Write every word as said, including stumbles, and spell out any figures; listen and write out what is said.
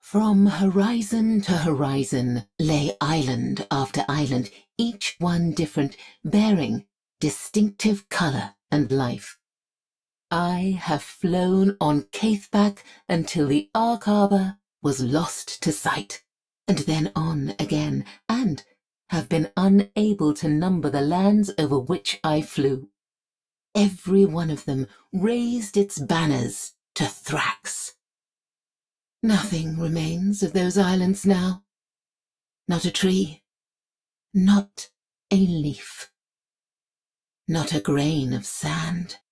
From horizon to horizon lay island after island, each one different, bearing distinctive color and life. I have flown on Caithbach until the Ark Harbor was lost to sight, and then on again, and have been unable to number the lands over which I flew. Every one of them raised its banners to Thrax. Nothing remains of those islands now. Not a tree, not a leaf, not a grain of sand.